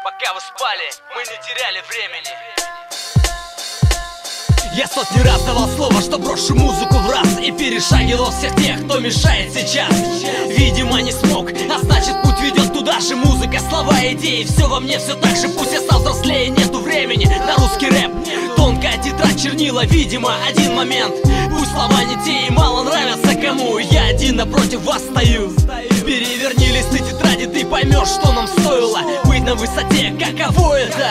Пока вы спали, мы не теряли времени. Я сотни раз давал слово, что брошу музыку в раз, и перешагивал всех тех, кто мешает сейчас. Видимо, не смог, а значит путь ведет туда же. Музыка, слова, идеи, все во мне все так же. Пусть я стал взрослее, нету времени на русский рэп. Тонкая тетрадь, чернила, видимо, один момент. Пусть слова не те и мало нравятся кому. Я один напротив вас стою. Переверни листы тетради, ты поймешь, что нам стоило быть на высоте. Каково это?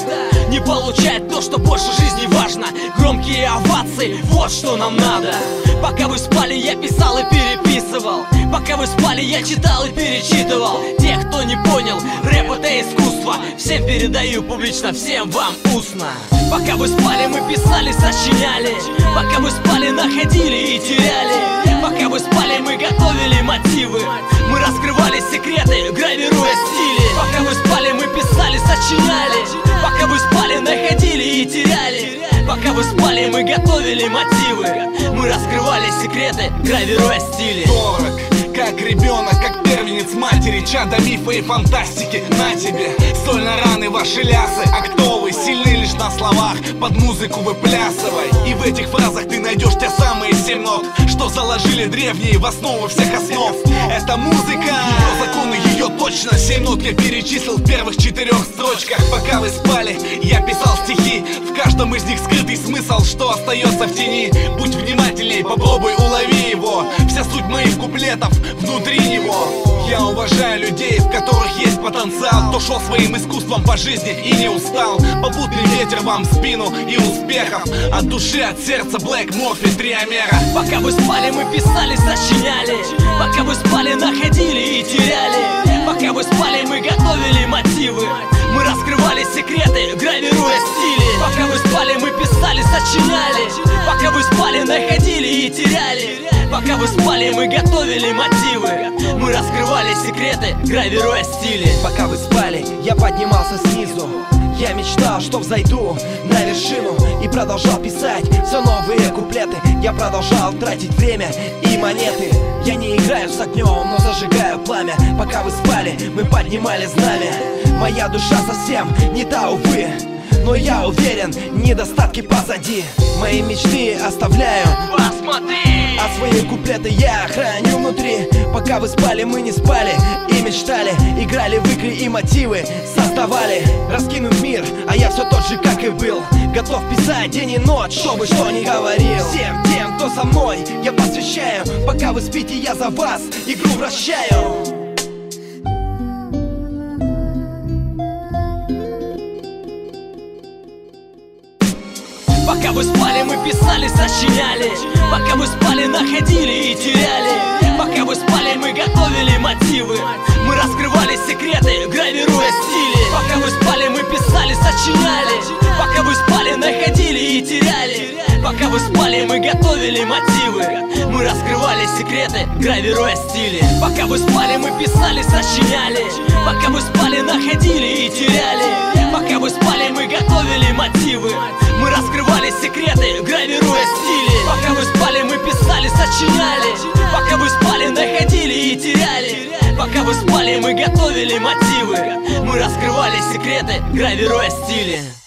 Не получать то, что больше жизни важно. Громкие овации, вот что нам надо. Пока вы спали, я писал и переписывал. Пока вы спали, я читал и перечитывал. Тех, кто не понял, рэп это искусство. Всем передаю публично, всем вам устно. Пока вы спали, мы писали, сочиняли. Пока вы спали, находили и теряли. Пока вы спали, мы готовили мотивы. Мы раскрывали секреты, гравируя стили. Пока вы спали, мы писали, сочиняли. Пока вы спали, находили и теряли. Пока вы спали, мы готовили мотивы. Мы раскрывали секреты, гравируя стили. Дорог, как ребенок, как первенец матери. Чада мифа и фантастики. На тебе соль на раны, ваши лясы. А кто вы? Сильны лишь на словах. Под музыку выплясывай. И в этих фразах ты найдешь те самые 7 нот, что заложили древние в основу всех основ. Это музыка, ее законы, ее точно 7 нот я перечислил в первых 4 строчках. Пока вы спали, я писал стихи. В каждом из них скрытый смысл, что остается в тени. Будь внимательней, попробуй улови его. Вся суть моих куплетов внутри него. Я уважаю людей, в которых есть потенциал. Кто шел своим искусством по жизни и не устал. Попутный ветер вам в спину и успехов. От души, от сердца, Black Morphy, Триомера. Пока вы спали, мы писали, сочиняли. Пока вы спали, находили и теряли. Пока вы спали, мы готовили мотивы. Мы раскрывали секреты, гравируя стили. Пока вы спали, мы писали, сочиняли. Пока вы спали, находили и теряли. Пока вы спали, мы готовили мотивы. Мы раскрывали секреты, гравируя стили. Пока вы спали, я поднимался снизу. Я мечтал, что взойду на вершину и продолжал писать все новые куплеты. Я продолжал тратить время и монеты. Я не играю с огнем, но зажигаю пламя. Пока вы спали, мы поднимали знамя. Моя душа совсем не та, увы, но я уверен, недостатки позади. Мои мечты оставляю, посмотри, а свои куплеты я храню внутри. Пока вы спали, мы не спали и мечтали. Играли в игры и мотивы создавали. Раскинув мир, а я все тот же, как и был. Готов писать день и ночь, чтобы что ни говорил. Всем тем, кто со мной, я посвящаю. Пока вы спите, я за вас игру вращаю. Пока вы спали, мы писали, сочиняли. Пока вы спали, находили и теряли. Пока вы спали, мы готовили мотивы. Мы раскрывали секреты, гравируя стили. Пока вы спали, мы писали, сочиняли. Пока вы спали, находили и теряли. Пока вы спали, мы готовили мотивы. Мы раскрывали секреты, гравируя стили. Пока вы спали, мы писали, сочиняли. Пока вы спали, находили и теряли. Пока вы спали, мы готовили мотивы. Мы раскрывали секреты, гравируя стили. Пока вы спали, мы писали, сочиняли. Пока вы спали, находили и теряли. Пока вы спали, мы готовили мотивы. Мы раскрывали секреты, гравируя стили.